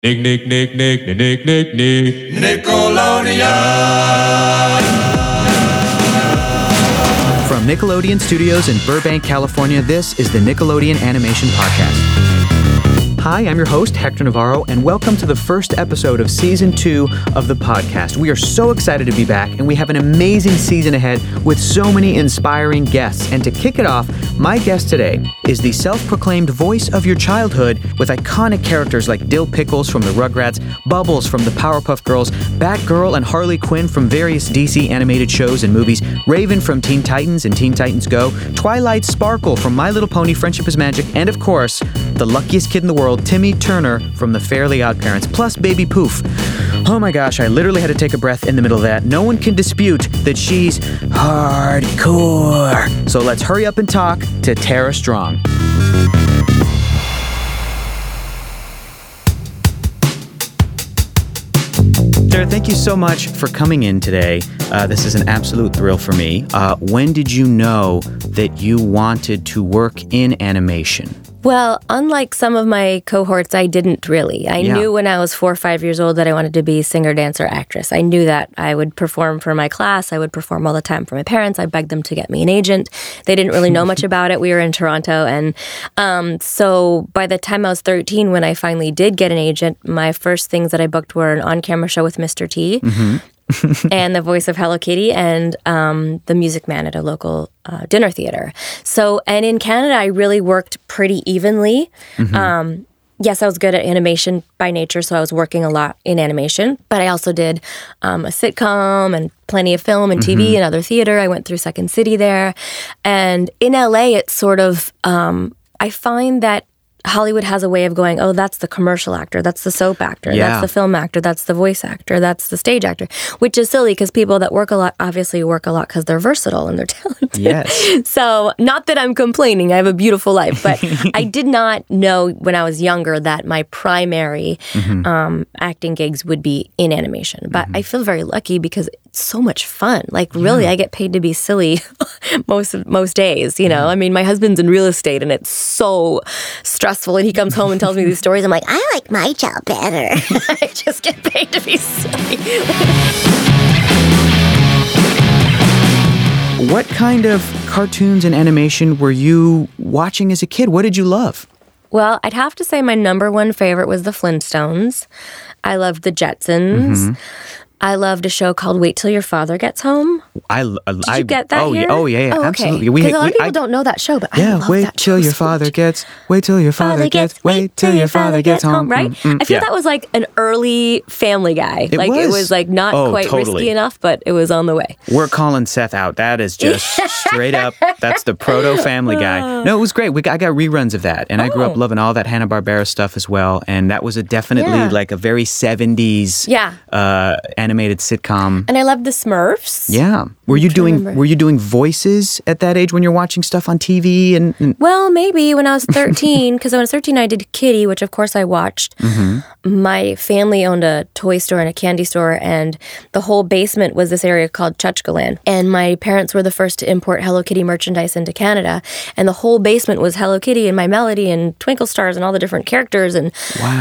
Nickelodeon. From Nickelodeon Studios in Burbank, California, this is the Nickelodeon Animation Podcast. Hi, I'm your host, Hector Navarro, and welcome to the first episode of Season 2 of the podcast. We are so excited to be back, and we have an amazing season ahead with so many inspiring guests. And to kick it off, my guest today is the self-proclaimed voice of your childhood with iconic characters like Dill Pickles from the Rugrats, Bubbles from the Powerpuff Girls, Batgirl and Harley Quinn from various DC animated shows and movies, Raven from Teen Titans and Teen Titans Go, Twilight Sparkle from My Little Pony Friendship is Magic, and of course, the luckiest kid in the world, Timmy Turner from The Fairly OddParents, plus Baby Poof. Oh my gosh, I literally had to take a breath in the middle of that. No one can dispute that she's hardcore. So let's hurry up and talk to Tara Strong. Tara, thank you so much for coming in today. This is an absolute thrill for me. When did you know that you wanted to work in animation? Well, unlike some of my cohorts, I didn't really. I knew when I was 4 or 5 years old that I wanted to be singer, dancer, actress. I knew that I would perform for my class. I would perform all the time for my parents. I begged them to get me an agent. They didn't really know much about it. We were in Toronto. And so by the time I was 13, when I finally did get an agent, my first things that I booked were an on-camera show with Mr. T. Mm-hmm. and the voice of Hello Kitty and the music man at a local dinner theater. So, and in Canada, I really worked pretty evenly. Mm-hmm. Yes, I was good at animation by nature, so I was working a lot in animation. But I also did a sitcom and plenty of film and TV and other theater. I went through Second City there. And in LA, it's sort of, I find that Hollywood has a way of going, oh, that's the commercial actor, that's the soap actor, that's the film actor, that's the voice actor, that's the stage actor, which is silly because people that work a lot obviously work a lot because they're versatile and they're talented. Yes. So not that I'm complaining, I have a beautiful life, but I did not know when I was younger that my primary acting gigs would be in animation. But I feel very lucky because it's so much fun. Like really, I get paid to be silly most days, you know. I mean, my husband's in real estate and it's so stressful. And he comes home and tells me these stories. I'm like, I like my job better. I just get paid to be silly. What kind of cartoons and animation were you watching as a kid? What did you love? Well, I'd have to say my number one favorite was the Flintstones. I loved the Jetsons. I loved a show called Wait Till Your Father Gets Home. Did you get that here? Yeah, absolutely. Because a lot of people don't know that show, but I love wait that till show your so father much. gets, wait till your father gets, wait till your father gets home. Right? I feel that was like an early Family Guy. It was like not quite risky enough, but it was on the way. We're calling Seth out. That is just straight up, that's the proto Family Guy. No, it was great. I got reruns of that, and I grew up loving all that Hanna-Barbera stuff as well, and that was definitely like a very 70s animated sitcom. And I loved the Smurfs. Yeah. Were you doing voices at that age when you're watching stuff on TV? And Well, maybe when I was 13, because when I was 13, I did Kitty, which of course I watched. My family owned a toy store and a candy store, and the whole basement was this area called Chutchgaland. And my parents were the first to import Hello Kitty merchandise into Canada. And the whole basement was Hello Kitty and My Melody and Twinkle Stars and all the different characters. And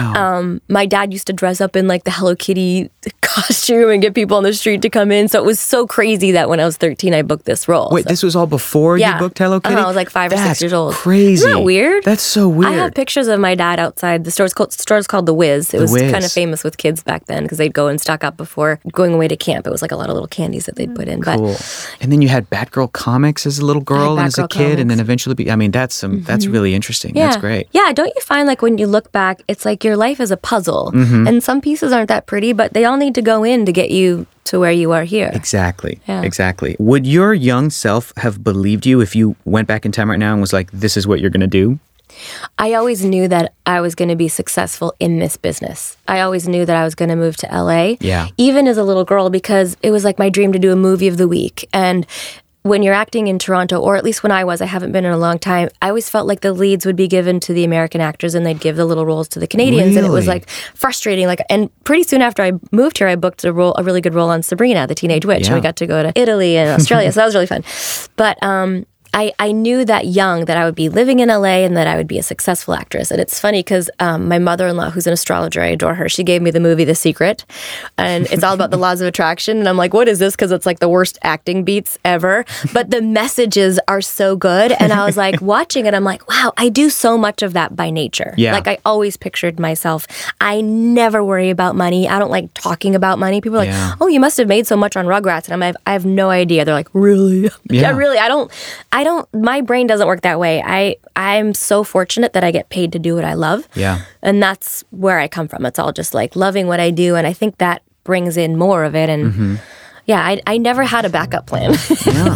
my dad used to dress up in like the Hello Kitty costume and get people on the street to come in. So it was so crazy that when I was 13, I booked this role. Wait, this was all before you booked Hello Kitty? I was like 5 or 6 years old. That's crazy. Isn't that weird? That's so weird. I have pictures of my dad outside. The store's called The Wiz. It was kind of famous with kids back then because they'd go and stock up before going away to camp. It was like a lot of little candies that they'd put in. Cool. And then you had Batgirl comics as a little girl and as a kid, and then eventually, that's really interesting. Yeah. That's great. Yeah, don't you find like when you look back, it's like your life is a puzzle, and some pieces aren't that pretty, but they all need to go in to get you to where you are here. Exactly. Yeah. Exactly. Would your young self have believed you if you went back in time right now and was like, this is what you're going to do? I always knew that I was going to be successful in this business. I always knew that I was going to move to LA, even as a little girl, because it was like my dream to do a movie of the week. And when you're acting in Toronto, or at least when I haven't been in a long time, I always felt like the leads would be given to the American actors and they'd give the little roles to the Canadians. Really? And it was like frustrating. And pretty soon after I moved here, I booked a really good role on Sabrina, the Teenage Witch. And we got to go to Italy and Australia. So that was really fun. But I knew that young that I would be living in LA and that I would be a successful actress. And it's funny because my mother-in-law, who's an astrologer, I adore her, she gave me the movie The Secret. And it's all about the laws of attraction. And I'm like, what is this? Because it's like the worst acting beats ever. But the messages are so good. And I was like watching it, I'm like, wow, I do so much of that by nature. Yeah. Like I always pictured myself. I never worry about money. I don't like talking about money. People are like, oh, you must have made so much on Rugrats. And I have no idea. They're like, really? Yeah, really. I don't, my brain doesn't work that way. I'm so fortunate that I get paid to do what I love. Yeah. And that's where I come from. It's all just like loving what I do. And I think that brings in more of it. And I never had a backup plan. Yeah.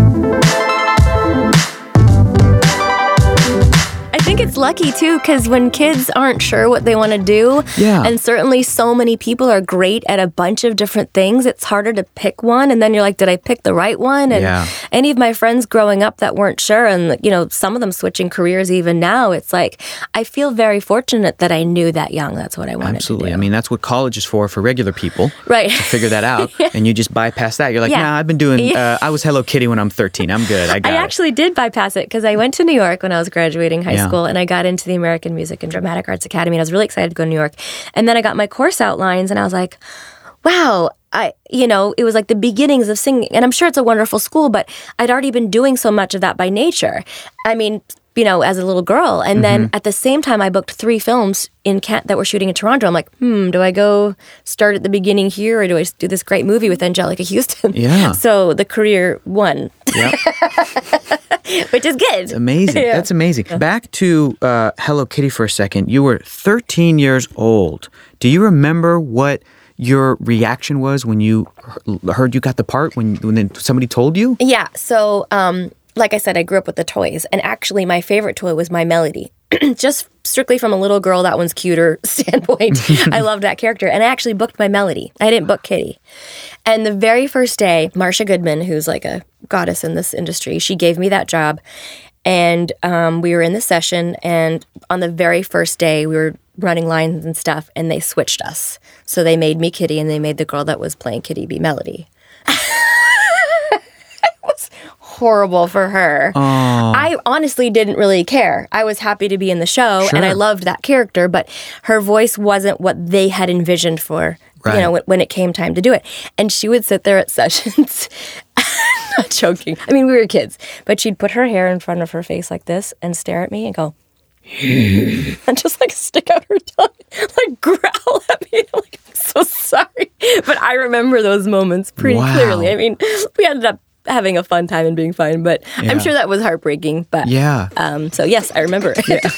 I think it's lucky too, because when kids aren't sure what they want to do, and certainly so many people are great at a bunch of different things, it's harder to pick one. And then you're like, did I pick the right one? And any of my friends growing up that weren't sure, and some of them switching careers even now, it's like, I feel very fortunate that I knew that young. That's what I wanted Absolutely. to do. I mean, that's what college is for regular people. Right. To figure that out. And you just bypass that. You're like, nah, I've been doing, I was Hello Kitty when I'm 13. I'm good. I actually did bypass it because I went to New York when I was graduating high school, and I got into the American Music and Dramatic Arts Academy, and I was really excited to go to New York. And then I got my course outlines, and I was like, wow, it was like the beginnings of singing. And I'm sure it's a wonderful school, but I'd already been doing so much of that by nature. I mean, as a little girl. And then at the same time, I booked 3 films that were shooting in Toronto. I'm like, do I go start at the beginning here, or do I do this great movie with Angelica Houston? Yeah. So the career won. Yep. Which is good. It's amazing. Yeah. That's amazing. Back to Hello Kitty for a second. You were 13 years old. Do you remember what your reaction was when you heard you got the part, when somebody told you? Yeah. So, like I said, I grew up with the toys. And actually, my favorite toy was My Melody. Just strictly from a little girl, that one's cuter standpoint. I loved that character. And I actually booked My Melody. I didn't book Kitty. And the very first day, Marcia Goodman, who's like a goddess in this industry, she gave me that job. And we were in the session. And on the very first day, we were running lines and stuff. And they switched us. So they made me Kitty, and they made the girl that was playing Kitty be Melody. Horrible for her. I honestly didn't really care. I was happy to be in the show, and I loved that character, but her voice wasn't what they had envisioned for, when it came time to do it. And she would sit there at sessions, not joking. I mean, we were kids, but she'd put her hair in front of her face like this and stare at me and go, and just like stick out her tongue, like growl at me. I'm like, I'm so sorry. But I remember those moments pretty clearly. I mean, we ended up having a fun time and being fine, but I'm sure that was heartbreaking. But so yes, I remember it. Yeah.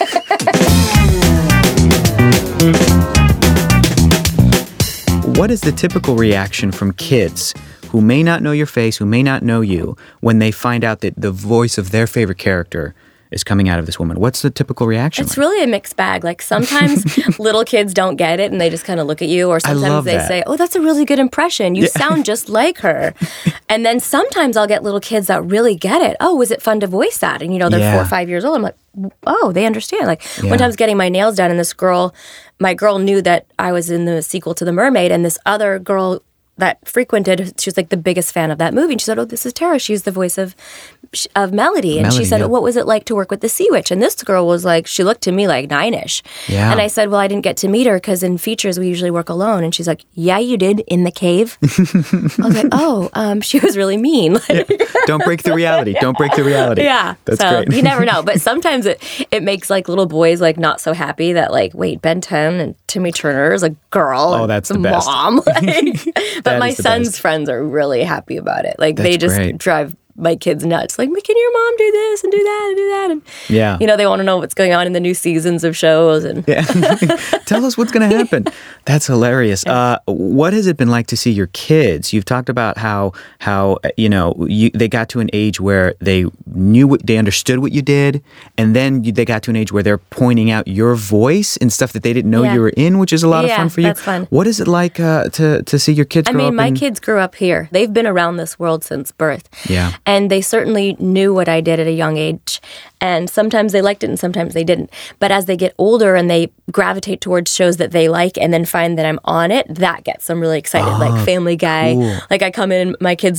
What is the typical reaction from kids who may not know your face, who may not know you, when they find out that the voice of their favorite character is coming out of this woman? What's the typical reaction? It's really a mixed bag. Like sometimes little kids don't get it and they just kind of look at you, or sometimes they say, oh, that's a really good impression. You sound just like her. And then sometimes I'll get little kids that really get it. Oh, was it fun to voice that? And they're 4 or 5 years old. I'm like, oh, they understand. Like one time I was getting my nails done, and my girl knew that I was in the sequel to The Mermaid, and this other girl that frequented, she was like the biggest fan of that movie. And she said, oh, this is Tara. She's the voice of Melody. And she said, what was it like to work with the Sea Witch? And this girl was like, she looked to me like 9-ish. Yeah. And I said, well, I didn't get to meet her because in features we usually work alone. And she's like, yeah, you did, in the cave. I was like, oh, she was really mean. Don't break the reality. Don't break the reality. Yeah. That's great. You never know. But sometimes it makes like little boys like not so happy that like, wait, Ben 10 and Timmy Turner is a girl. Oh, that's the best. Mom. But my son's friends are really happy about it. Like they just drive my kids nuts. Like, can your mom do this and do that and do that? And they want to know what's going on in the new seasons of shows. And tell us what's going to happen. That's hilarious. What has it been like to see your kids? You've talked about how they got to an age where they they understood what you did, and then they got to an age where they're pointing out your voice and stuff that they didn't know you were in, which is a lot of fun for you. That's fun. What is it like to see your kids grow up? I mean, my kids grew up here. They've been around this world since birth. Yeah. And they certainly knew what I did at a young age. And sometimes they liked it and sometimes they didn't. But as they get older and they gravitate towards shows that they like and then find that I'm on it, that gets them really excited. Like Family Guy. Cool. Like I come in and my kids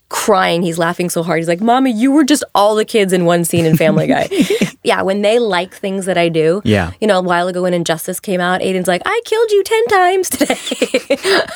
crying. He's laughing so hard. He's like, Mommy, you were just all the kids in one scene in Family Guy. Yeah, when they like things that I do. Yeah. You know, a while ago when Injustice came out, Aiden's like, I killed you 10 times today.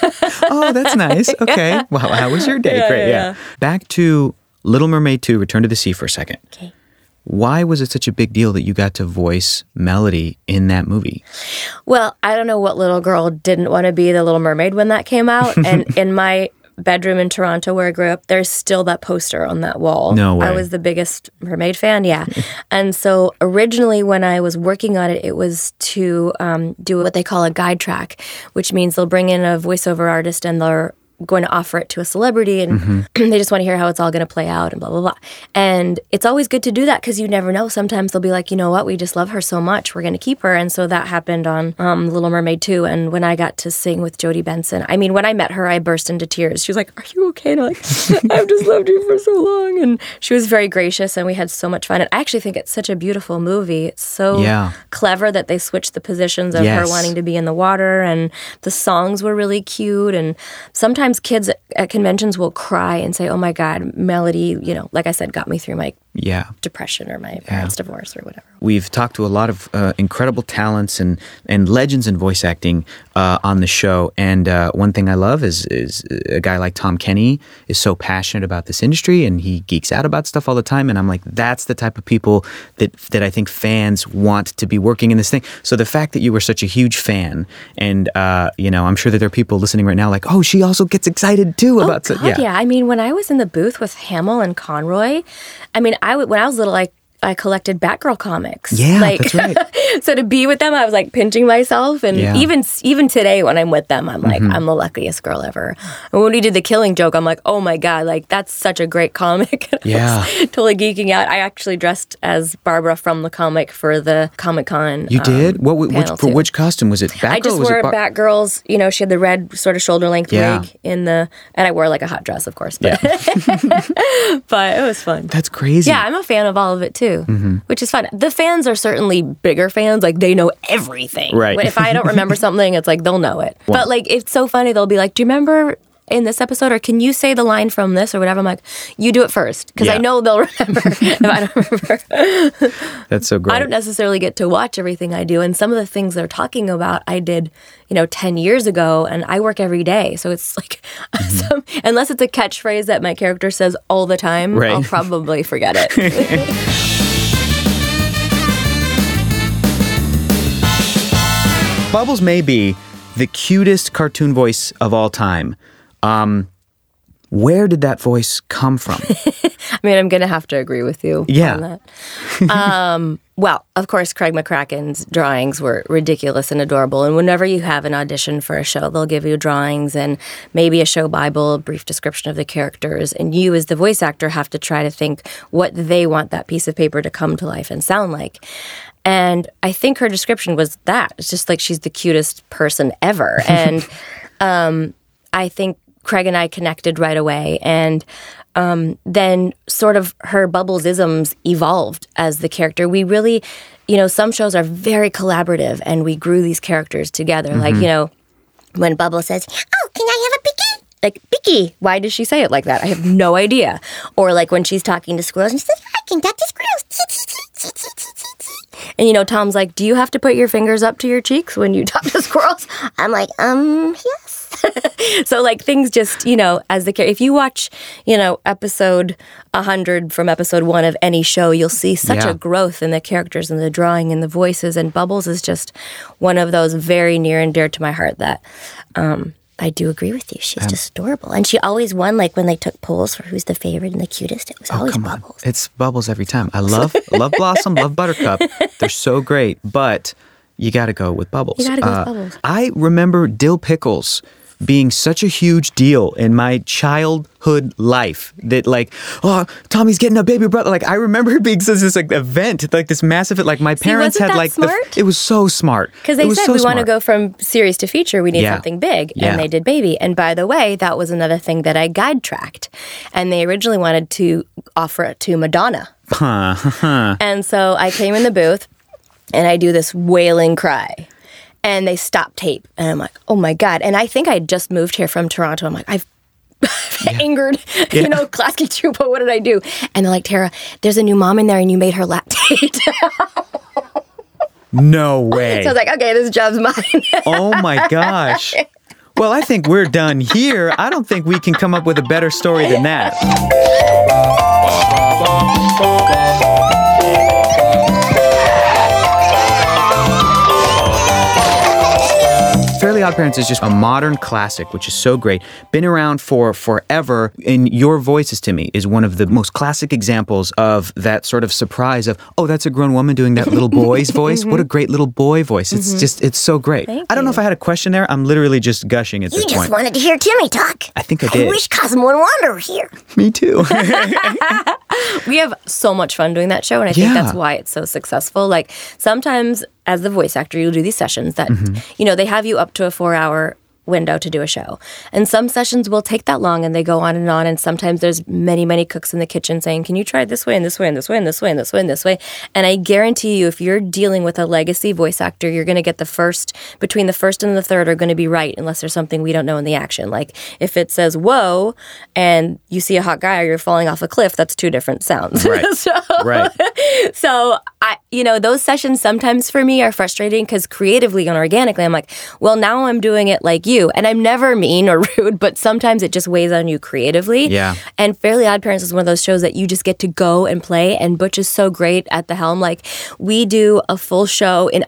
Oh, that's nice. Okay. Wow, how was your day? Great, yeah. Back to Little Mermaid 2, Return to the Sea for a second. Okay. Why was it such a big deal that you got to voice Melody in that movie? Well, I don't know what little girl didn't want to be the Little Mermaid when that came out. And in my bedroom in Toronto where I grew up, there's still that poster on that wall. No way. I was the biggest Mermaid fan, yeah. And so originally when I was working on it, it was to do what they call a guide track, which means they'll bring in a voiceover artist and they're going to offer it to a celebrity and they just want to hear how it's all going to play out and blah, blah, blah. And it's always good to do that because you never know. Sometimes they'll be like, you know what, we just love her so much, we're going to keep her. And so that happened on Little Mermaid 2. And when I got to sing with Jodie Benson, I mean, when I met her, I burst into tears. She was like, are you okay? And I'm like, I've just loved you for so long. And she was very gracious and we had so much fun. And I actually think it's such a beautiful movie. It's so clever that they switched the positions of her wanting to be in the water, and the songs were really cute. And sometimes kids at conventions will cry and say, oh my God, Melody, you know, like I said, got me through my depression or my parents' divorce or whatever. We've talked to a lot of incredible talents and legends in voice acting on the show. And one thing I love is a guy like Tom Kenny is so passionate about this industry and he geeks out about stuff all the time. And I'm like, that's the type of people that I think fans want to be working in this thing. So the fact that you were such a huge fan and, you know, I'm sure that there are people listening right now like, oh, she also gets excited too about it. Yeah. I mean, when I was in the booth with Hamill and Conroy, I mean, when I was little, I collected Batgirl comics. Yeah, that's right. So to be with them, I was like pinching myself. And even today when I'm with them, I'm like, I'm the luckiest girl ever. And when we did the Killing Joke, I'm like, oh my God, like that's such a great comic. I was totally geeking out. I actually dressed as Barbara from the comic for the Comic-Con. You did? Which costume? Was it Batgirl? I just wore Batgirl's, you know, she had the red sort of shoulder length wig and I wore like a hot dress, of course. But, but it was fun. That's crazy. Yeah, I'm a fan of all of it too. Which is fun. The fans are certainly bigger fans. Like, they know everything. Right. But if I don't remember something, it's like, they'll know it. Well, but, like, it's so funny. They'll be like, do you remember in this episode? Or can you say the line from this or whatever? I'm like, you do it first. Because I know they'll remember if I don't remember. That's so great. I don't necessarily get to watch everything I do. And some of the things they're talking about, I did, 10 years ago. And I work every day. So it's like, unless it's a catchphrase that my character says all the time, I'll probably forget it. Bubbles may be the cutest cartoon voice of all time. Where did that voice come from? I mean, I'm going to have to agree with you on that. Well, of course, Craig McCracken's drawings were ridiculous and adorable. And whenever you have an audition for a show, they'll give you drawings and maybe a show Bible, a brief description of the characters. And you, as the voice actor, have to try to think what they want that piece of paper to come to life and sound like. And I think her description was that. It's just like she's the cutest person ever. And I think Craig and I connected right away. And then sort of her Bubbles-isms evolved as the character. We really, some shows are very collaborative and we grew these characters together. Like, when Bubbles says, oh, can I have a picky? Like, picky. Why does she say it like that? I have no idea. Or like when she's talking to squirrels and she says, I can talk to squirrels. And, Tom's like, do you have to put your fingers up to your cheeks when you talk to squirrels? I'm like, yes. So, like, things just, as the if you watch, episode 100 from episode 1 of any show, you'll see such a growth in the characters and the drawing and the voices. And Bubbles is just one of those very near and dear to my heart that I do agree with you. She's just adorable. And she always won, like, when they took polls for who's the favorite and the cutest. It was always Bubbles. It's Bubbles every time. I love Blossom, love Buttercup. They're so great. But you got to go with Bubbles. You got to go with Bubbles. I remember Dill Pickles being such a huge deal in my childhood life that, like, oh, Tommy's getting a baby brother. Like, I remember it being such this like event, like this massive, like my parents had like, it was so smart. Because they said we want to go from series to feature, we need something big. And they did baby. And by the way, that was another thing that I guide tracked. And they originally wanted to offer it to Madonna. And so I came in the booth and I do this wailing cry. And they stopped tape. And I'm like, oh my God. And I think I just moved here from Toronto. I'm like, I've angered, class teacher, but what did I do? And they're like, Tara, there's a new mom in there and you made her lactate. No way. So I was like, okay, this job's mine. Oh my gosh. Well, I think we're done here. I don't think we can come up with a better story than that. Fairly Odd Parents is just a modern classic, which is so great. Been around for forever. And Your Voices to me is one of the most classic examples of that sort of surprise of, oh, that's a grown woman doing that little boy's voice. What a great little boy voice. It's so great. I don't know if I had a question there. I'm literally just gushing at this point. You just wanted to hear Timmy talk. I think I did. I wish Cosmo and Wanda were here. Me too. We have so much fun doing that show, and I think that's why it's so successful. Like, sometimes as the voice actor, you'll do these sessions that, they have you up to a 4-hour window to do a show. And some sessions will take that long, and they go on, and sometimes there's many, many cooks in the kitchen saying, can you try this way and this way and this way and this way and this way and this way? And I guarantee you, if you're dealing with a legacy voice actor, you're going to get between the first and the third are going to be right, unless there's something we don't know in the action. Like, if it says, whoa, and you see a hot guy or you're falling off a cliff, that's two different sounds. Right. So those sessions sometimes for me are frustrating because creatively and organically, I'm like, well, now I'm doing it like you. And I'm never mean or rude, but sometimes it just weighs on you creatively. Yeah. And Fairly Odd Parents is one of those shows that you just get to go and play. And Butch is so great at the helm. Like, we do a full show in,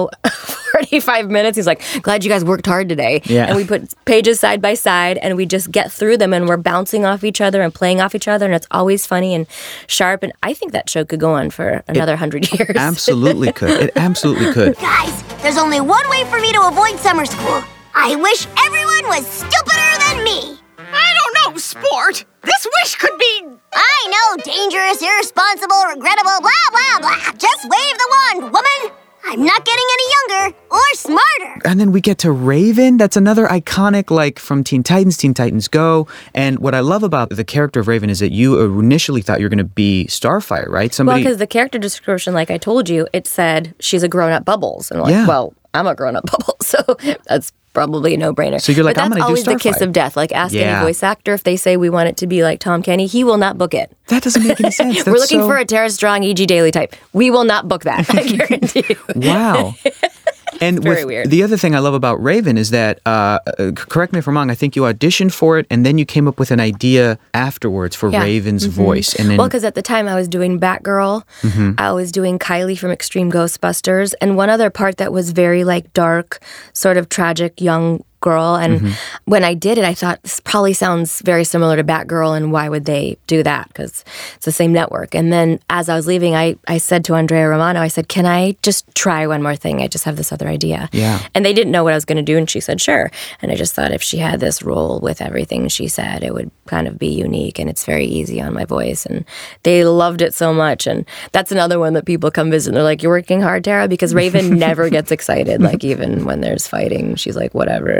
45 minutes. He's like, glad you guys worked hard today. Yeah. And we put pages side by side and we just get through them and we're bouncing off each other and playing off each other. And it's always funny and sharp. And I think that show could go on for another 100 years. Absolutely could. It absolutely could. Guys, there's only one way for me to avoid summer school. I wish everyone was stupider than me. I don't know, Sport. This wish could be... I know, dangerous, irresponsible, regrettable, blah, blah, blah. Just wave the wand, woman. I'm not getting any younger or smarter. And then we get to Raven. That's another iconic, like, from Teen Titans Go. And what I love about the character of Raven is that you initially thought you were going to be Starfire, right? Well, because the character description, like I told you, it said she's a grown-up Bubbles. And I'm like, well, I'm a grown-up Bubbles, so that's probably a no-brainer. So you're like, I'm going to do Starfire. That's always the kiss of death. Like, ask any voice actor if they say we want it to be like Tom Kenny. He will not book it. That doesn't make any sense. We're looking for a Tara Strong, E.G. Daily type. We will not book that. I guarantee you. Wow. And very weird. The other thing I love about Raven is that, correct me if I'm wrong, I think you auditioned for it and then you came up with an idea afterwards for Raven's voice. And then, because at the time I was doing Batgirl, I was doing Kylie from Extreme Ghostbusters, and one other part that was very like dark, sort of tragic young girl. And when I did it, I thought this probably sounds very similar to Batgirl, and why would they do that? Because it's the same network. And then as I was leaving, I said to Andrea Romano, I said, can I just try one more thing? I just have this other idea. Yeah. And they didn't know what I was going to do, and she said, sure. And I just thought if she had this role with everything she said, it would kind of be unique, and it's very easy on my voice. And they loved it so much. And that's another one that people come visit, and they're like, you're working hard, Tara? Because Raven never gets excited. Like, even when there's fighting, she's like, whatever.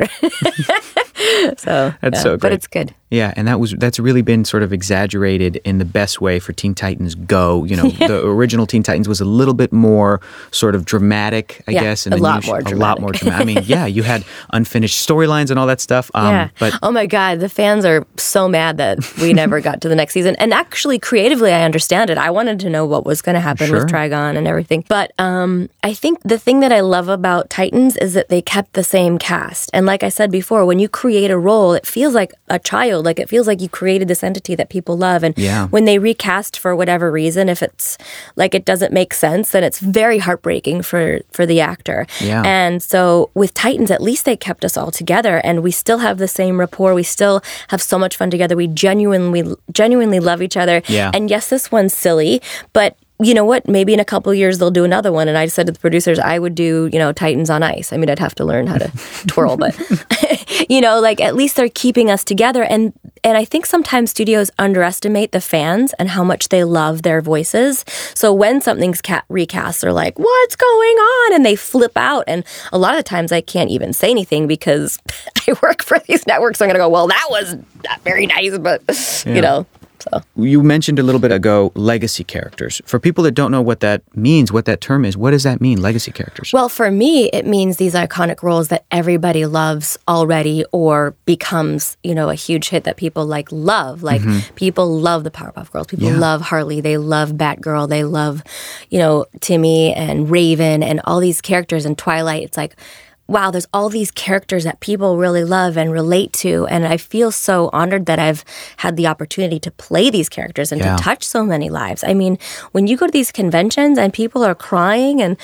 So that's so great. But it's good. Yeah, and that's really been sort of exaggerated in the best way for Teen Titans Go. The original Teen Titans was a little bit more sort of dramatic, I guess. And a lot more dramatic. I mean, you had unfinished storylines and all that stuff. But oh my God, the fans are so mad that we never got to the next season. And actually, creatively, I understand it. I wanted to know what was going to happen with Trigon and everything. But I think the thing that I love about Titans is that they kept the same cast. And like I said before, when you create a role, it feels like a child. Like, it feels like you created this entity that people love. And when they recast for whatever reason, if it's like it doesn't make sense, then it's very heartbreaking for the actor. Yeah. And so with Titans, at least they kept us all together, and we still have the same rapport. We still have so much fun together. We genuinely love each other. Yeah. And yes, this one's silly, but you know what? Maybe in a couple of years they'll do another one. And I said to the producers, I would do, Titans on Ice. I mean, I'd have to learn how to twirl, but like at least they're keeping us together. And I think sometimes studios underestimate the fans and how much they love their voices. So when something's recast, they're like, what's going on? And they flip out. And a lot of the times I can't even say anything because I work for these networks. So I'm going to go, well, that was not very nice, but So you mentioned a little bit ago legacy characters. For people that don't know what that means, what that term is, what does that mean, legacy characters? Well, for me, it means these iconic roles that everybody loves already or becomes, a huge hit that people love. People love the Powerpuff Girls. People love Harley. They love Batgirl. They love, Timmy and Raven and all these characters in Twilight. It's like, wow, there's all these characters that people really love and relate to. And I feel so honored that I've had the opportunity to play these characters and to touch so many lives. I mean, when you go to these conventions and people are crying and,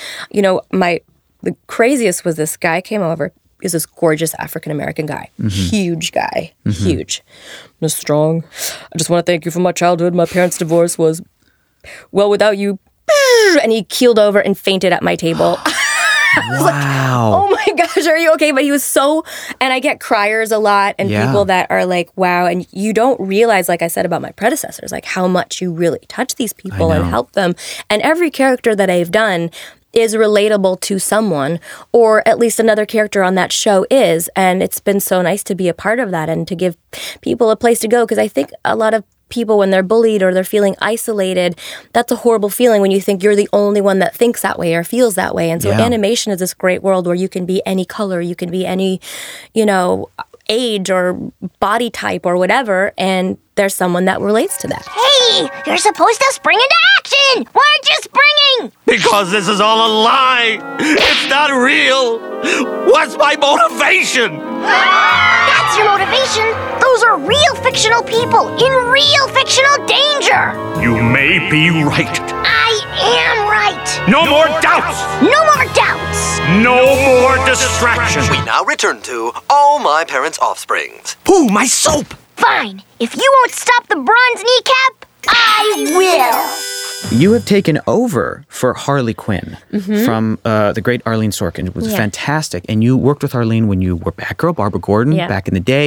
the craziest was this guy came over. He's this gorgeous African-American guy. Huge guy. Huge. Miss Strong, I just want to thank you for my childhood. My parents' divorce was, well, without you. And he keeled over and fainted at my table. Wow. Oh my gosh, are you okay? But he was and I get criers a lot and people that are like, wow. And you don't realize, like I said about my predecessors, like how much you really touch these people and help them. And every character that I've done is relatable to someone, or at least another character on that show is. And it's been so nice to be a part of that and to give people a place to go. Because I think a lot of people, when they're bullied or they're feeling isolated, that's a horrible feeling when you think you're the only one that thinks that way or feels that way. And so animation is this great world where you can be any color, you can be any, age or body type or whatever, and there's someone that relates to that. Hey, you're supposed to spring into action! Why aren't you springing? Because this is all a lie! It's not real! What's my motivation? That's your motivation? Those are real fictional people in real fictional danger! You may be right. I am right! No more doubts! No more doubts! No more distractions! We now return to All My Parents' Offsprings. Ooh, my soap! Fine. If you won't stop the bronze kneecap, I will! You have taken over for Harley Quinn from the great Arlene Sorkin. It was fantastic. And you worked with Arlene when you were Batgirl, Barbara Gordon, back in the day.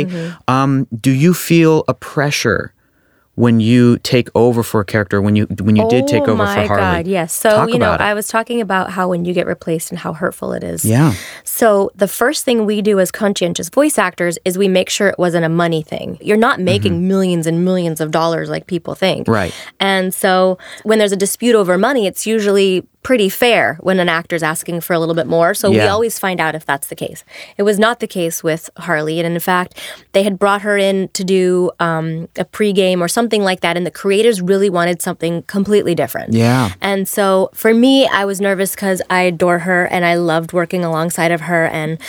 Do you feel a pressure when you take over for a character, when you did take over for Harley? Oh my God, yes. So, I was talking about how when you get replaced and how hurtful it is. Yeah. So the first thing we do as conscientious voice actors is we make sure it wasn't a money thing. You're not making millions and millions of dollars like people think. Right. And so when there's a dispute over money, it's usually pretty fair when an actor's asking for a little bit more. So we always find out if that's the case. It was not the case with Harley. And in fact, they had brought her in to do a pregame or something like that. And the creators really wanted something completely different. Yeah. And so for me, I was nervous because I adore her and I loved working alongside of her. And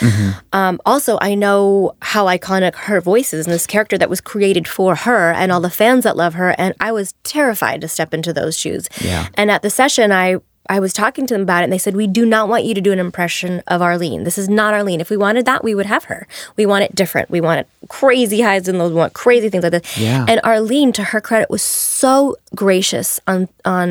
also, I know how iconic her voice is and this character that was created for her and all the fans that love her. And I was terrified to step into those shoes. Yeah. And at the session, I was talking to them about it, and they said, we do not want you to do an impression of Arlene. This is not Arlene. If we wanted that, we would have her. We want it different. We want it crazy highs and lows. We want crazy things like this. Yeah. And Arlene, to her credit, was so gracious in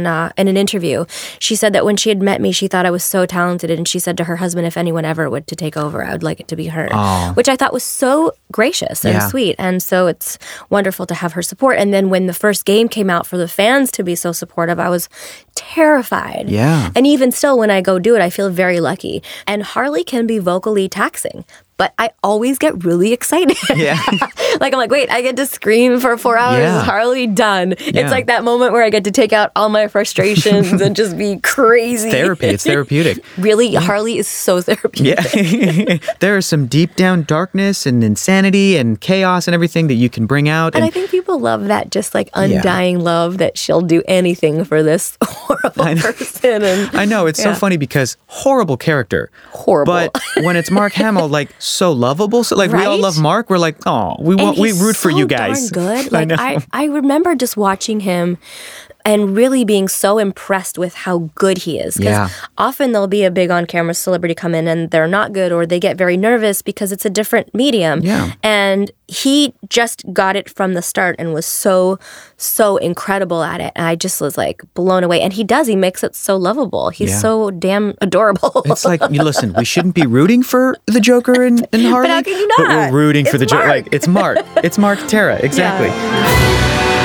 an interview. She said that when she had met me, she thought I was so talented, and she said to her husband, if anyone ever would to take over, I would like it to be her, which I thought was so gracious and sweet. And so it's wonderful to have her support. And then when the first game came out for the fans to be so supportive, I was terrified. Yeah. And even still, when I go do it, I feel very lucky. And Harley can be vocally taxing, but I always get really excited. Yeah. I'm like, wait, I get to scream for 4 hours. Yeah. Harley, done. Yeah. It's like that moment where I get to take out all my frustrations and just be crazy. Therapy. It's therapeutic. Really, Harley is so therapeutic. Yeah. There is some deep down darkness and insanity and chaos and everything that you can bring out. And I think people love that just undying love that she'll do anything for this horrible person. And, I know. It's so funny because horrible character. Horrible. But when it's Mark Hamill, so lovable. So we all love Mark. We're like, oh, we root for you guys. Darn good. I remember just watching him and really being so impressed with how good he is. Because often there'll be a big on-camera celebrity come in and they're not good or they get very nervous because it's a different medium. Yeah. And he just got it from the start and was so incredible at it. And I just was blown away. And he makes it so lovable. He's so damn adorable. It's listen, we shouldn't be rooting for the Joker and Harley. But how can you not? But we're rooting for the Joker. It's Mark. It's Mark Tara. Exactly. Yeah.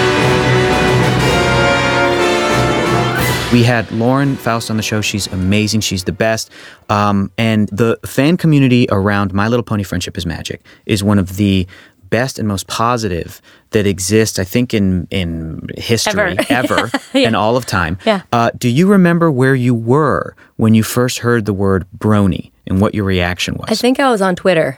We had Lauren Faust on the show. She's amazing. She's the best. And the fan community around My Little Pony Friendship is Magic is one of the best and most positive that exists, I think, in history, ever in all of time. Yeah. Do you remember where you were when you first heard the word brony and what your reaction was? I think I was on Twitter.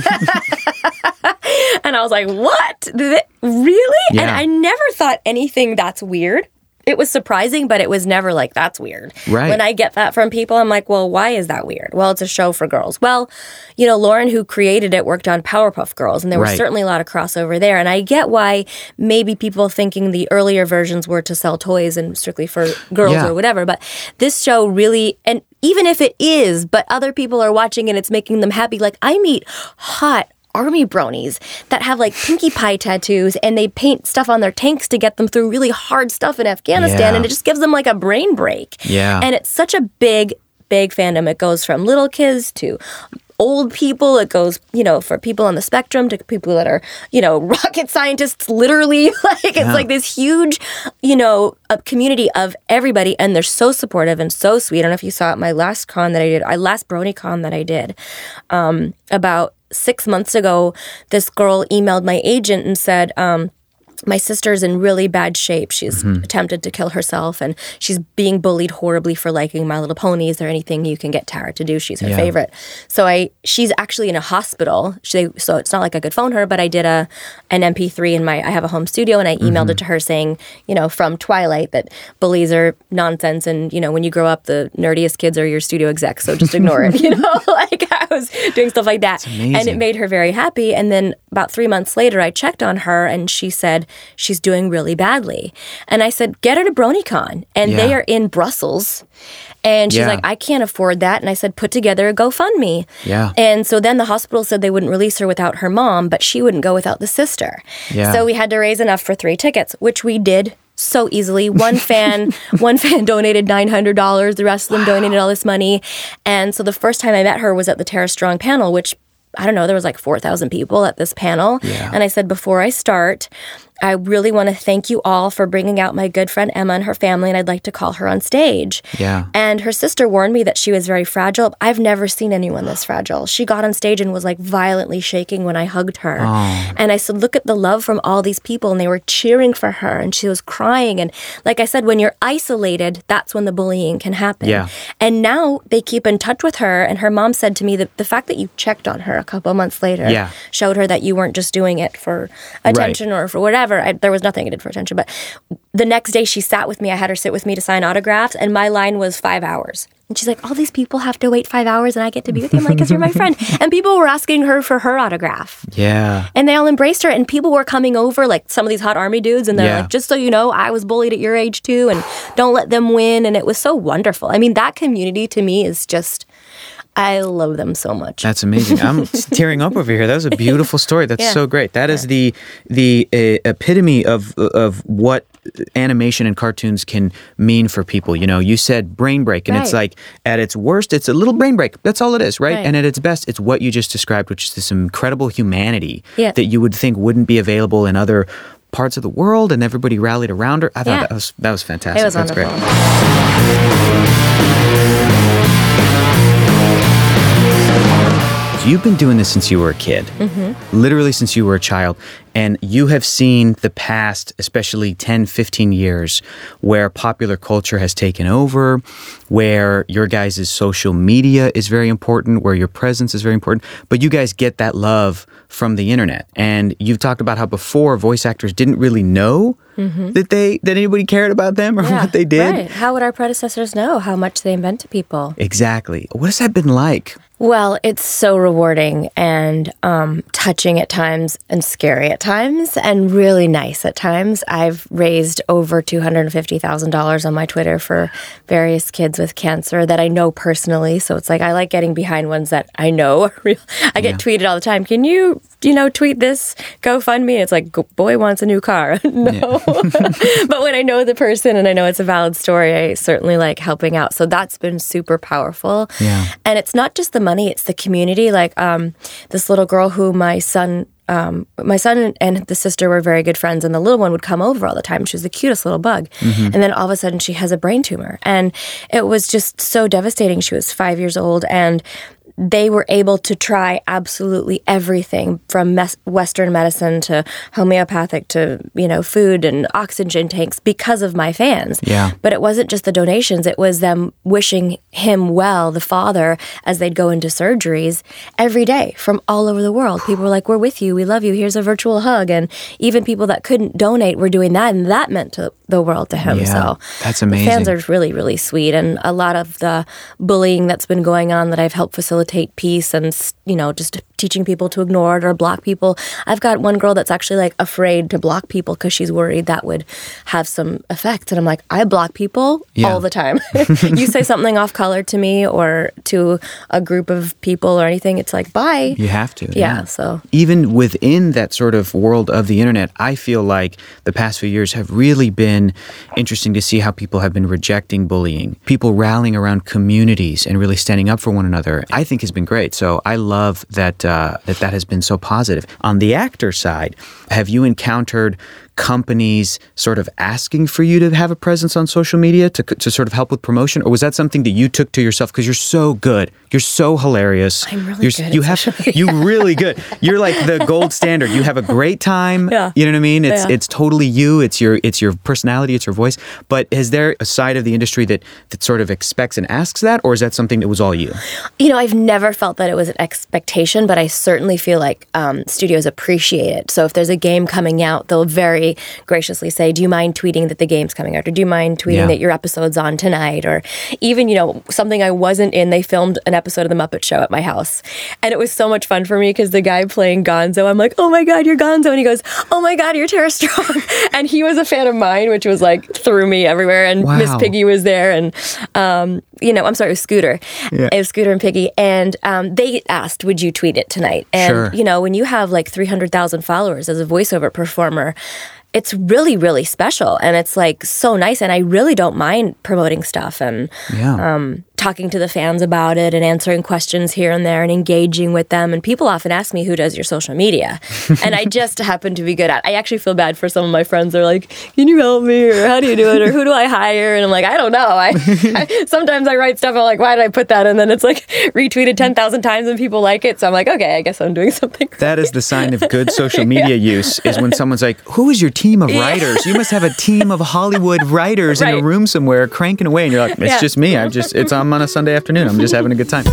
And I was like, what? Really? Yeah. And I never thought anything that's weird. It was surprising, but it was never like, that's weird. Right. When I get that from people, I'm like, well, why is that weird? Well, it's a show for girls. Well, Lauren, who created it, worked on Powerpuff Girls, and there was certainly a lot of crossover there. And I get why maybe people thinking the earlier versions were to sell toys and strictly for girls or whatever. But this show really, and even if it is, but other people are watching and it's making them happy. Like, I meet hot Army bronies that have like Pinkie Pie tattoos and they paint stuff on their tanks to get them through really hard stuff in Afghanistan, and it just gives them like a brain break. Yeah. And it's such a big fandom. It goes from little kids to old people. It goes, for people on the spectrum to people that are, rocket scientists, literally. It's like this huge, a community of everybody, and they're so supportive and so sweet. I don't know if you saw at my last BronyCon that I did, about 6 months ago, this girl emailed my agent and said, my sister's in really bad shape. She's attempted to kill herself, and she's being bullied horribly for liking My Little Pony. Is there anything you can get Tara to do? She's her favorite. So she's actually in a hospital. So it's not like I could phone her, but I did an MP3 I have a home studio, and I emailed it to her saying, from Twilight, that bullies are nonsense, and when you grow up, the nerdiest kids are your studio execs, so just ignore it. Like I was doing stuff like that, and it made her very happy. And then about 3 months later, I checked on her, and she said she's doing really badly. And I said, get her to BronyCon. And they are in Brussels. And she's like, I can't afford that. And I said, put together a GoFundMe. Yeah. And so then the hospital said they wouldn't release her without her mom, but she wouldn't go without the sister. Yeah. So we had to raise enough for 3 tickets, which we did so easily. One fan donated $900. The rest of them donated all this money. And so the first time I met her was at the Tara Strong panel, which, I don't know, there was like 4,000 people at this panel. Yeah. And I said, before I start, I really want to thank you all for bringing out my good friend Emma and her family, and I'd like to call her on stage. Yeah. And her sister warned me that she was very fragile. I've never seen anyone this fragile. She got on stage and was like violently shaking when I hugged her. Oh. And I said, look at the love from all these people, and they were cheering for her, and she was crying. And like I said, when you're isolated, that's when the bullying can happen. Yeah. And now they keep in touch with her, and her mom said to me that the fact that you checked on her a couple months later showed her that you weren't just doing it for attention or for whatever. There was nothing I did for attention, but the next day she sat with me. I had her sit with me to sign autographs, and my line was 5 hours. And she's like, all these people have to wait 5 hours and I get to be with you? I'm like, because you're my friend. And people were asking her for her autograph. Yeah. And they all embraced her, and people were coming over, like some of these hot Army dudes, and they're like, just so you know, I was bullied at your age too, and don't let them win. And it was so wonderful. I mean, that community to me is just, I love them so much. That's amazing. I'm tearing up over here. That was a beautiful story. That's so great. That is the epitome of what animation and cartoons can mean for people. You said brain break, and it's like at its worst, it's a little brain break. That's all it is, right? And at its best, it's what you just described, which is this incredible humanity that you would think wouldn't be available in other parts of the world, and everybody rallied around her. I thought that was fantastic. It was wonderful. That's great. You've been doing this since you were a kid, literally since you were a child, and you have seen the past, especially 10, 15 years, where popular culture has taken over, where your guys' social media is very important, where your presence is very important, but you guys get that love from the internet. And you've talked about how before voice actors didn't really know that anybody cared about them or what they did. Right. How would our predecessors know how much they meant to people? Exactly. What has that been like? Well, it's so rewarding and touching at times and scary at times and really nice at times. I've raised over $250,000 on my Twitter for various kids with cancer that I know personally. So it's like I like getting behind ones that I know are real. I get tweeted all the time. Can you tweet this GoFundMe? And it's like, boy wants a new car. No. But when I know the person and I know it's a valid story, I certainly like helping out. So that's been super powerful. Yeah. And it's not just the money, it's the community. Like this little girl who my son and the sister were very good friends, and the little one would come over all the time. She was the cutest little bug. And then all of a sudden she has a brain tumor. And it was just so devastating. She was 5 years old, and they were able to try absolutely everything from Western medicine to homeopathic to, food and oxygen tanks because of my fans. Yeah. But it wasn't just the donations. It was them wishing him well, the father, as they'd go into surgeries every day from all over the world. People were like, we're with you. We love you. Here's a virtual hug. And even people that couldn't donate were doing that. And that meant the world to him. Yeah, So that's amazing. The fans are really, really sweet. And a lot of the bullying that's been going on that I've helped facilitate peace and, just teaching people to ignore it or block people. I've got one girl that's actually like afraid to block people because she's worried that would have some effects. And I'm like, I block people all the time. You say something off color to me or to a group of people or anything, it's like, bye. You have to. Yeah, so. Even within that sort of world of the internet, I feel like the past few years have really been interesting to see how people have been rejecting bullying. People rallying around communities and really standing up for one another, I think has been great. So I love that that has been so positive. On the actor side, have you encountered companies sort of asking for you to have a presence on social media to sort of help with promotion? Or was that something that you took to yourself because you're so good? You're so hilarious. I'm really good at social media. You're really good. You're like the gold standard. You have a great time. Yeah. You know what I mean? It's totally you. It's your personality. It's your voice. But is there a side of the industry that sort of expects and asks that? Or is that something that was all you? I've never felt that it was an expectation, but I certainly feel like studios appreciate it. So if there's a game coming out, they'll very graciously say, do you mind tweeting that the game's coming out? Or do you mind tweeting that your episode's on tonight? Or even, something I wasn't in, they filmed an episode of The Muppet Show at my house. And it was so much fun for me because the guy playing Gonzo, I'm like, oh my God, you're Gonzo. And he goes, oh my God, you're Tara Strong. And he was a fan of mine, which was like, threw me everywhere. And Wow. Miss Piggy was there. And, I'm sorry, it was Scooter. Yeah. It was Scooter and Piggy. And they asked, would you tweet it tonight? And, Sure. When you have like 300,000 followers as a voiceover performer, it's really, really special. And it's like so nice. And I really don't mind promoting stuff and talking to the fans about it and answering questions here and there and engaging with them. And people often ask me, who does your social media? And I just happen to be good at it. I actually feel bad for some of my friends. They're like, can you help me? Or how do you do it? Or who do I hire? And I'm like, I don't know. Sometimes I write stuff. I'm like, why did I put that? And then it's like retweeted 10,000 times and people like it. So I'm like, okay, I guess I'm doing something right. That is the sign of good social media use, is when someone's like, who is your team of writers? You must have a team of Hollywood writers in a room somewhere cranking away. And you're like, it's just me. It's on a Sunday afternoon. I'm just having a good time.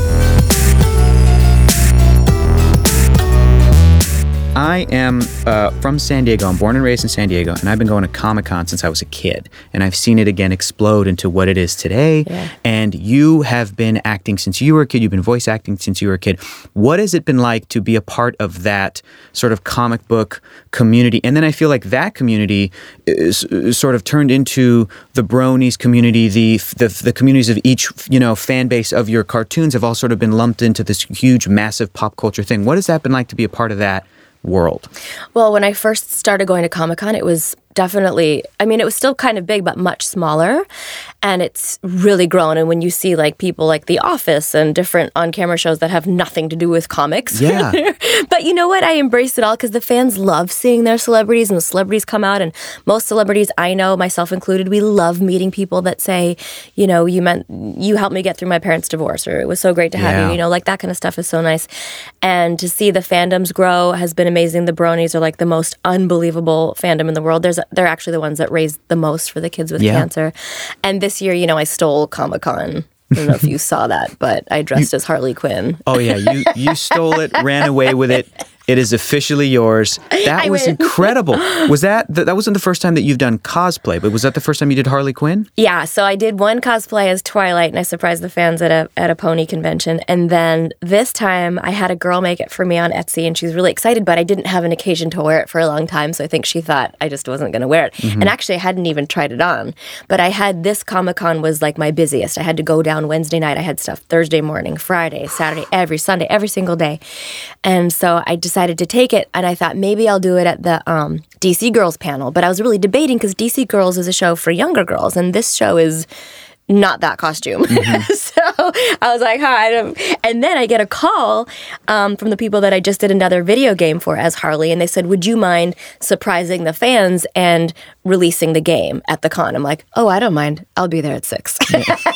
I am from San Diego. I'm born and raised in San Diego, and I've been going to Comic-Con since I was a kid. And I've seen it again explode into what it is today. Yeah. And you have been acting since you were a kid. You've been voice acting since you were a kid. What has it been like to be a part of that sort of comic book community? And then I feel like that community is sort of turned into the Bronies community, the communities of each, fan base of your cartoons have all sort of been lumped into this huge, massive pop culture thing. What has that been like to be a part of that world? Well, when I first started going to Comic-Con, it was definitely, it was still kind of big, but much smaller. And it's really grown. And when you see like people like The Office and different on-camera shows that have nothing to do with comics. Yeah. But you know what? I embraced it all because the fans love seeing their celebrities and the celebrities come out. And most celebrities I know, myself included, we love meeting people that say, you helped me get through my parents' divorce, or it was so great to have you, like that kind of stuff is so nice. And to see the fandoms grow has been amazing. The Bronies are like the most unbelievable fandom in the world. They're actually the ones that raised the most for the kids with cancer. And this year, I stole Comic-Con. I don't know if you saw that, but I dressed as Harley Quinn. Oh, yeah. You stole it, ran away with it. It is officially yours. That was incredible. Was that wasn't the first time that you've done cosplay, but was that the first time you did Harley Quinn? Yeah, so I did one cosplay as Twilight, and I surprised the fans at a pony convention. And then this time, I had a girl make it for me on Etsy, and she's really excited, but I didn't have an occasion to wear it for a long time, so I think she thought I just wasn't going to wear it. Mm-hmm. And actually, I hadn't even tried it on. But I had this Comic-Con was like my busiest. I had to go down Wednesday night. I had stuff Thursday morning, Friday, Saturday, every Sunday, every single day. And so I decided to take it, and I thought maybe I'll do it at the DC Girls panel. But I was really debating because DC Girls is a show for younger girls, and this show is not that costume. Mm-hmm. So I was like, hi. And then I get a call from the people that I just did another video game for as Harley, and they said, would you mind surprising the fans and releasing the game at the con? I'm like, oh, I don't mind. I'll be there at 6. Yeah.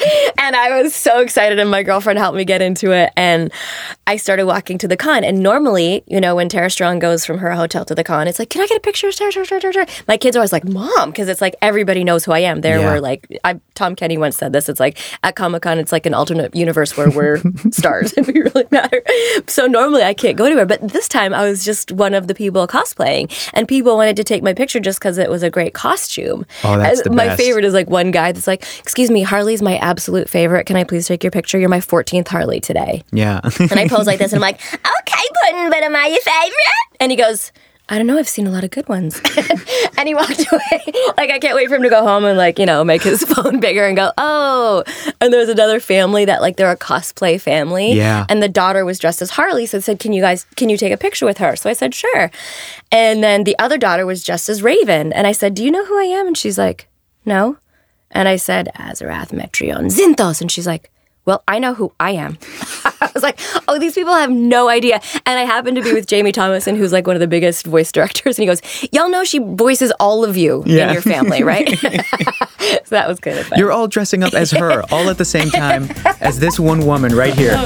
And I was so excited, and my girlfriend helped me get into it, and I started walking to the con. And normally, when Tara Strong goes from her hotel to the con, it's like, can I get a picture of Tara? My kids are always like, Mom, because it's like everybody knows who I am. We're like, Tom Kenny once said this, it's like at Comic-Con, it's like an alternate universe where we're stars and we really matter. So normally I can't go anywhere, but this time I was just one of the people cosplaying, and people wanted to take my picture just because it was a great costume. Oh, that's the best. My favorite is like one guy that's like, excuse me, Harley's my absolute favorite. Can I please take your picture? You're my 14th Harley today. Yeah. And I pose like this, and I'm like, okay, Puddin', but am I your favorite? And he goes, I don't know, I've seen a lot of good ones. And he walked away. Like, I can't wait for him to go home and, like, make his phone bigger and go, oh. And there was another family that, like, they're a cosplay family. Yeah. And the daughter was dressed as Harley, so I said, can you take a picture with her? So I said, sure. And then the other daughter was dressed as Raven. And I said, do you know who I am? And she's like, no. And I said, Azarath, Metrion, Zinthos. And she's like, well, I know who I am. I was like, oh, these people have no idea. And I happened to be with Jamie Thomason, who's like one of the biggest voice directors. And he goes, y'all know she voices all of you in your family, right? So that was kind of fun. You're all dressing up as her, all at the same time as this one woman right here.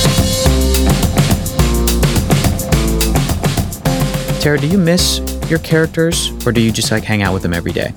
Tara, do you miss your characters, or do you just like hang out with them every day?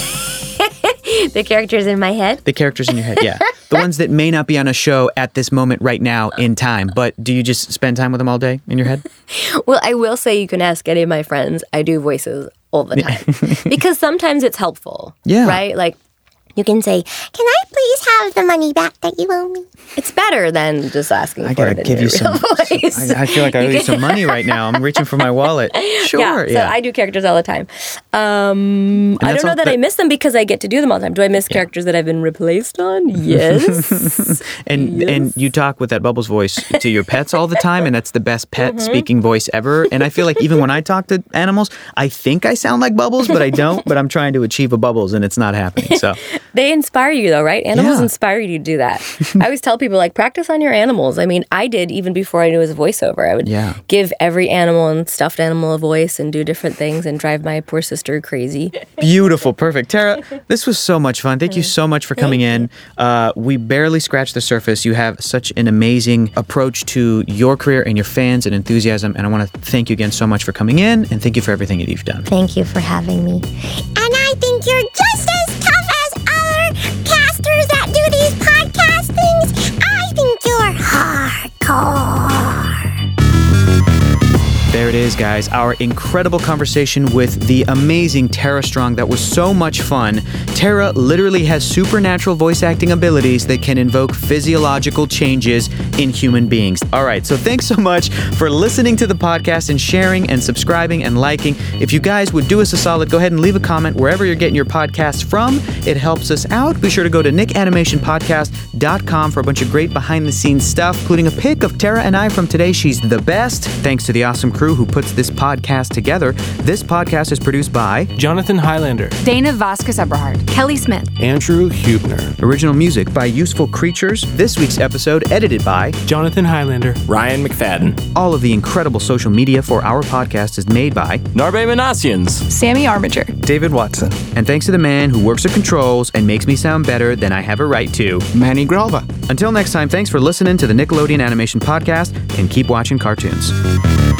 The characters in my head? The characters in your head, yeah. The ones that may not be on a show at this moment right now in time, but do you just spend time with them all day in your head? Well, I will say you can ask any of my friends. I do voices all the time because sometimes it's helpful, right? Like, you can say, can I please have the money back that you owe me? It's better than just asking for it. I gotta give you some voice. I feel like I owe you some money right now. I'm reaching for my wallet. Sure. Yeah, so I do characters all the time. I don't know that I miss them because I get to do them all the time. Do I miss characters that I've been replaced on? Yes. And you talk with that Bubbles voice to your pets all the time, and that's the best pet speaking voice ever. And I feel like even when I talk to animals, I think I sound like Bubbles, but I don't. But I'm trying to achieve a Bubbles, and it's not happening. So. They inspire you, though, right? Animals inspire you to do that. I always tell people, like, practice on your animals. I mean, I did even before I knew it was a voiceover. I would give every animal and stuffed animal a voice and do different things and drive my poor sister crazy. Beautiful. Perfect. Tara, this was so much fun. Thank you so much for coming in. We barely scratched the surface. You have such an amazing approach to your career and your fans and enthusiasm. And I want to thank you again so much for coming in, and thank you for everything that you've done. Thank you for having me. And I think you're just as tough as other casters that do these podcast things. I think you're hardcore. There it is, guys. Our incredible conversation with the amazing Tara Strong. That was so much fun. Tara literally has supernatural voice acting abilities that can invoke physiological changes in human beings. All right, so thanks so much for listening to the podcast and sharing and subscribing and liking. If you guys would do us a solid, go ahead and leave a comment wherever you're getting your podcasts from. It helps us out. Be sure to go to nickanimationpodcast.com for a bunch of great behind-the-scenes stuff, including a pic of Tara and I from today. She's the best. Thanks to the awesome crew who puts this podcast together. This podcast is produced by Jonathan Highlander, Dana Vasquez-Eberhard, Kelly Smith, Andrew Huebner. Original music by Useful Creatures. This week's episode edited by Jonathan Highlander, Ryan McFadden. All of the incredible social media for our podcast is made by Narbe Manassians, Sammy Armiger, David Watson. And thanks to the man who works the controls and makes me sound better than I have a right to, Manny Gralva. Until next time, thanks for listening to the Nickelodeon Animation Podcast, and keep watching cartoons.